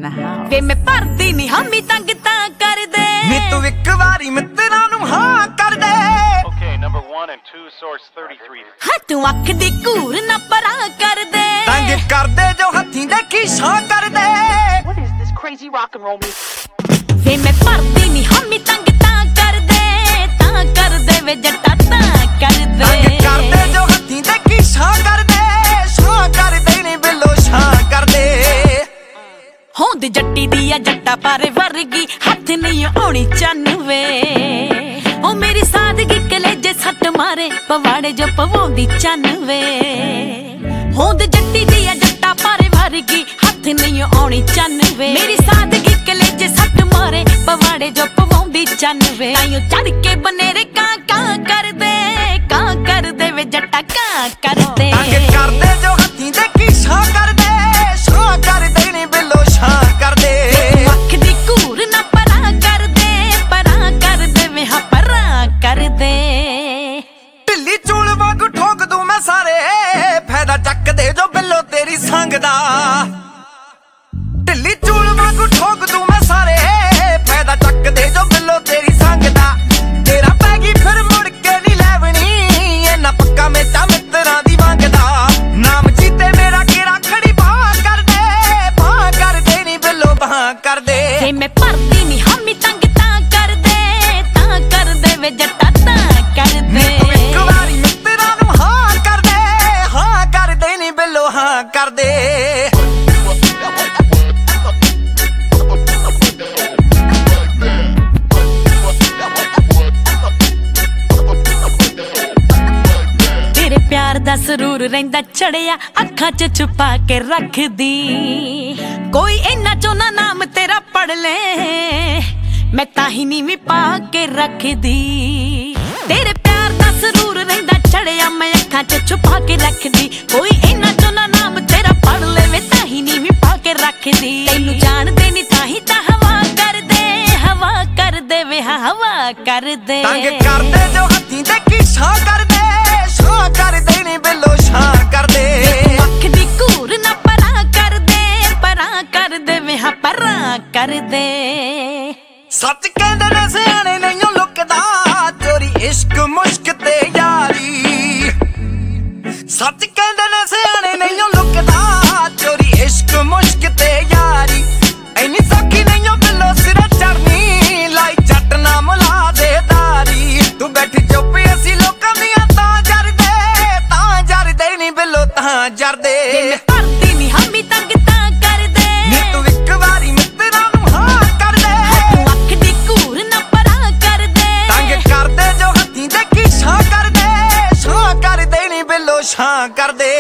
the house ਵੇ ਮੈਂ ਭਰਦੀ ਨੀ ਹਾਮੀ ਤੰਗ ਤਾਂ ਕਰ ਦੇ ਨੀ ਤੂੰ ਇੱਕ ਵਾਰੀ ਮਿੱਤਰਾਂ ਨੂੰ ਹਾਂ ਕਰ ਦੇ Okay, number 1 and 2, source 33. ਹਾਂ ਤੂੰ ਅੱਖ ਦੀ ਘੂਰ ਨਾ ਪਰਾਂ ਕਰ ਦੇ ਤੰਗ ਕਰਦੇ ਜੋ ਹੱਥੀਂ ਦੇਖੀ ਛਾਂ ਕਰ ਦੇ What is this crazy rock and roll music? ਵੇ ਮੈਂ ਭਰਦੀ ਨੀ ਹਾਮੀ ਤੰਗ ਤਾਂ ਕਰ ਦੇ ਵੇ ਜੱਟਾ ਤਾਂ ਕਰ ਦੇ ਤੰਗ ਕਰਦੇ ਜੋ ਹੱਥੀਂ ਦੇਖੀ ਛਾਂ ਕਰ ਦੇ ਨੀ ਬਿੱਲੋ ਛਾਂ ਕਰ ਦੇ ਹੋਂਦ ਜੱਟੀ ਦੀ ਆ ਜੱਟਾ ਪਾਰੇ ਵਰਗੀ ਹੱਥ ਨਹੀਂ ਆਉਣੀ ਚੰਨ ਵੇ ਉਹ ਮੇਰੀ ਸਾਦਗੀ ਕਲੇਜੇ ਸੱਟ ਮਾਰੇ ਪਵਾੜੇ ਜੋ ਪਵਾਉਂਦੀ ਚੰਨ ਵੇ ਹੋਂਦ ਜੱਟੀ ਦੀ ਆ ਜੱਟਾ ਪਾਰੇ ਵਰਗੀ ਹੱਥ ਨਹੀਂ ਆਉਣੀ ਚੰਨ ਵੇ ਮੇਰੀ ਸਾਦਗੀ ਕਲੇਜੇ ਸੱਟ ਮਾਰੇ ਪਵਾੜੇ ਜੋ ਪਵਾਉਂਦੀ ਚੰਨ ਵੇ ਤਾਈਓ ਚੜ ਕੇ ਬਨੇਰੇ ਕਾਂ ਕਰਦੇ ਵੇ ਜੱਟਾ ਕਾਂ ਕਰਦੇ ਤੰਗ ਕਰਦੇ ਜੋ ਹੱਥੀਂ ਦੇਖੀ ਛਾਂ ਕਰ ਦੇ ਨੀ ਬਿੱਲੋ ਛਾਂ ਕਰ ਦੇ ਅੱਖ ਦੀ ਘੂਰ ਨਾ ਪਰਾਂ ਕਰ ਦੇ ਵੇ ਹਾਂ ਪਰਾਂ ਕਰ ਦੇ ਢਿੱਲੀ ਚੂਲ ਵਾਂਗੂ ਠੋਕ ਦੂੰ ਮੈਂ ਸਾਰੇ ਫਾਇਦਾ ਚੱਕਦੇ ਜੋ ਬਿੱਲੋ ਤੇਰੀ ਸੰਗ ਦਾ ਢਿੱਲੀ ਚੂਲ ਵਾਂਗੂ ਠੋਕ ਦੂੰ ਮੈਂ ਸਾਰੇ ਫਾਇਦਾ ਚੱਕਦੇ ਜੋ ਬਿੱਲੋ ਤੇਰੀ ਸੰਗ ਦਾ ਤੇਰਾ ਪੈ ਗਈ ਫਿਰ ਮੁੜ ਕੇ ਨਹੀਂ ਲੈਵਣੀ ਇਹਨਾਂ ਪੱਕਾ ਮੇਚਾ ਮਿੱਤਰਾਂ ਦੀ ਮੰਗਦਾ ਨਾਮ ਜੀਤੇ ਮੇਰਾ ਕਿਹੜਾ ਖੜੀ ਬਾਹ ਕਰਦੇ ਨੀ ਬਿੱਲੋ ਬਾਹ ਕਰਦੇ ਵੇ ਮੈਂ ਭਰਦੀ ਨੀ ਹਾਮੀ ਤੰਗ ਤਾਂ ਕਰ ਦੇ ਵੇ ਜੱਟਾ ਤਾਂ ਕਰ ਦੇ ਤੂੰ ਇੱਕ ਵਾਰੀ ਮਿੱਤਰਾਂ ਨੂੰ ਹਾਂ ਕਰਦੇ ਨੀ ਬਿੱਲੋ ਹਾਂ ਕਰਦੇ ਤੇਰੇ ਪਿਆਰ ਦਾ ਸਰੂਰ ਰਹਿੰਦਾ ਚੜਿਆ ਅੱਖਾਂ 'ਚ ਛੁਪਾ ਕੇ ਰੱਖਦੀ ਕੋਈ ਇੰਨਾ ਚੋਂ ਨਾ ਨਾਮ ਤੇਰਾ ਪੜ ਲੈ ਮੈਂ ਤਾਂ ਹੀ ਨੀ ਵੀ ਪਾ ਕੇ ਰੱਖਦੀ ਤੇਰੇ ਪਿਆਰ ਦਾ ਸਰੂਰ ਰਹਿੰਦਾ ਚੜਿਆ ਮੈਂ ਅੱਖਾਂ 'ਚ ਛੁਪਾ ਕੇ ਰੱਖਦੀ ਕੋਈ ਇੰਨਾ ਚੋਂ ਨਾ ਨਾਮ ਤੇਰਾ ਪੜ ਲੈ ਮੈਂ ਤਾਂ ਹੀ ਨੀ ਵੀ ਪਾ ਕੇ ਰੱਖਦੀ ਤੈਨੂੰ ਜਾਣਦੇ ਨੀ ਤਾਂ ਹੀ ਤਾਂ ਹਵਾ ਕਰਦੇ ਵੇ ਹਵਾ ਕਰਦੇ ਤੰਗ ਕਰਦੇ ਜੋ ਹੱਥੀਂ ਦੇਖੀ ਛਾਂ ਕਰਦੇ ਨੀ ਬਿੱਲੋ ਛਾਂ ਕਰਦੇ ਅੱਖ ਦੀ ਘੂਰ ਨਾ ਪਰਾਂ ਕਰ ਦੇ ਵੇ ਹਾਂ ਪਰਾਂ ਕਰ ਦੇ ਸੱਚ ਕਹਿੰਦੇ ਨੇ ਸਿਆਣੇ ਨਹੀਂਓ ਲੁਕਦਾ ਚੋਰੀ ਇਸ਼ਕ ਮੁਸ਼ਕ ਤੇ ਯਾਰੀ ਸੱਚ ਕਹਿੰਦੇ ਨੇ ਸਿਆਣੇ ਨਹੀਂਓ ਲੁਕਦਾ ਚੋਰੀ ਇਸ਼ਕ ਮੁਸ਼ਕ ਤੇ ਯਾਰੀ ਐਨੀ ਸੌਖੀ ਨਹੀਂਓ ਬਿੱਲੋ ਸਿਰੇ ਚੜਨੀ ਲਾਈ ਜੱਟ ਨਾ ਮੁਲਾ ਦੇ ਦਾਰੀ ਤੂੰ ਬੈਠੀ ਚੁੱਪ ਅਸੀਂ ਲੋਕਾਂ ਦੀਆਂ ਤਾਂ ਜਰਦੇ ਨੀ ਬਿੱਲੋ ਤਾਂ ਜਰਦੇ ਭਰਦੀ ਨੀ ਹਾਮੀ ਤੰਗ ਤਾਂ ਕਰ ਦੇ ਨੀ ਤੂੰ ਇੱਕ ਵਾਰੀ ਮਿੱਤਰਾਂ ਨੂੰ ਹਾਂ ਕਰ ਦੇ ਤੂੰ ਅੱਖ ਦੀ ਘੂਰ ਨਾ ਪਰਾਂ ਕਰ ਦੇ ਤੰਗ ਕਰਦੇ ਜੋ ਹੱਥੀਂ ਦੇਖੀ ਛਾਂ ਕਰਦੇ ਨੀ ਬਿੱਲੋ ਛਾਂ ਕਰਦੇ